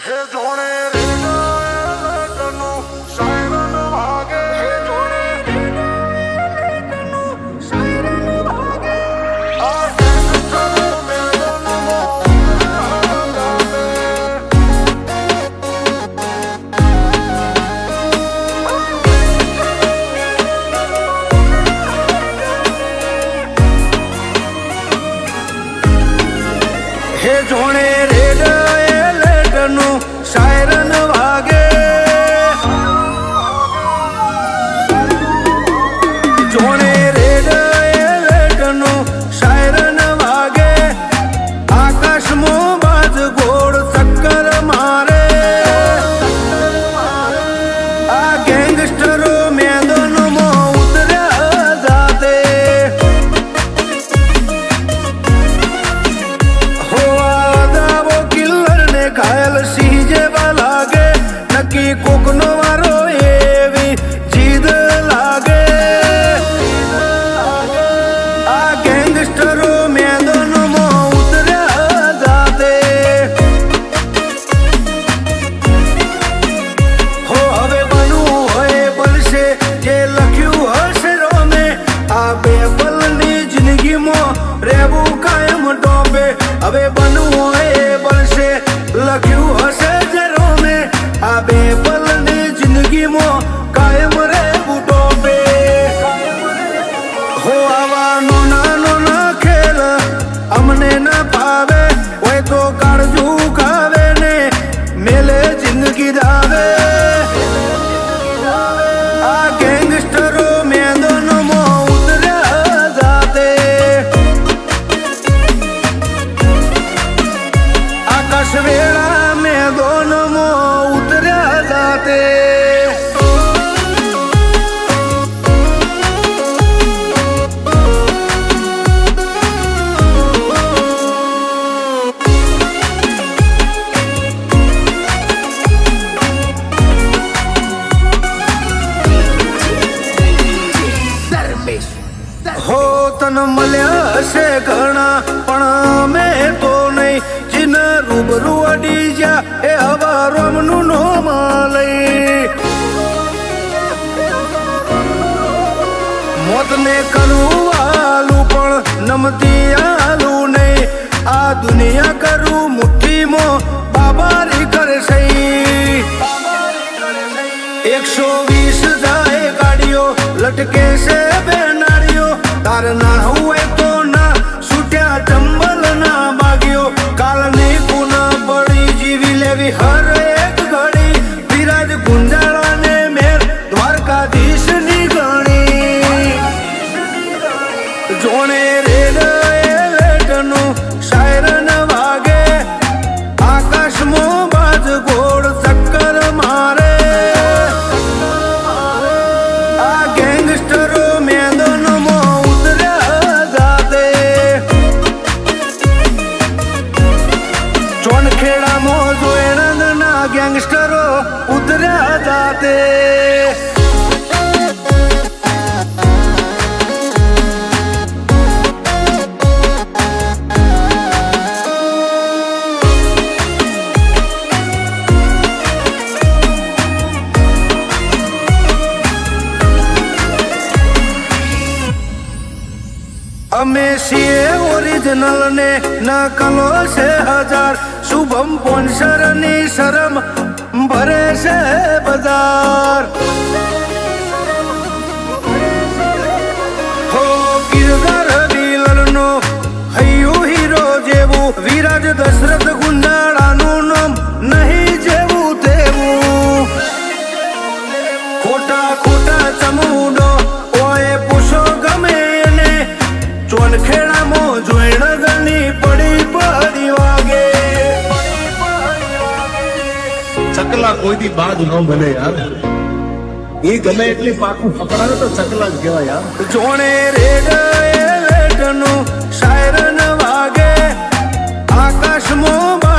हे जोणे रेड एलेटनु सायरन वागे जोणे रेड एलेटनु सायरन वागे आकाश मो बाज घोड़ चक्कर मारे आ गैंगस्टरो मैदान मो उतरा जाते घायल सीजे लागे नक्की कोकनो वारो एवी जीद लागे आ गैंगस्टरो मैदान मो उतरा जाते हो हवे बनू होए बल से जे लख्यू हसे रोमे आ बेबलनी जिंदगी मो रेबू कायम डोबे हवे बनू होए बल से लख्यू हसे जरो में आबे पलनी जिंदगी मो कायम रे बूटो पे हो आवा नोना नोना खेल हमने न पावे वो तो काजू खावे ने मेले जिंदगी दावे आ गैंगस्टरो मैदान मो उतरा जाते आकाश वेड़ा दोनों मो उतरा जाते हो तन मल्या से घना पण में तो नहीं जिन रूबरू अडी जा ए हवा रोमनु नो मालई मौत ने करू आलू पण नमती आलू नहीं आ दुनिया करू मुट्ठी मो बाबारी कर सही 120 जाए गाड़ियों लटके से बेनाड़ियों तार ना हुए तो ना छूट्या चंबल ना बागियो काल नहीं पुना बड़ी जीवी लेवी हर एक घड़ी विराज गुंजारा ने मेर द्वारकाधीश नी गणी जोने रेड एलेटनु सायरन वागे आकाश मो बाज घोड़ चक्कर मारे आ गैंगस्टरो मैदान मो उतरा जाते चोनखेड़ा मो जोएणंद ना गैंगस्टरो उतरा जाते हमें सीए ओरिजिनल ने न कलो से 1000 शुभम पोन्सर नी शरम भरे से बाजार हो किरदार दिलर नो हयू हीरो जेवू विराज दशरथ गुंजाड़ा नु नाम नहीं जेवू तेवू खोटा खोटा चमूडो ओए पुछो गमे ने चोनखेड़ा मो जोएण गनी पड़ी पड़ी वागे चकला कोई दी बाज न बने यार ये गमे એટલી પાકું પકડાવે તો ચકલા જ કહેવાય यार જોણે રેડ એલેટનું સાયરન વાગે આકાશ મો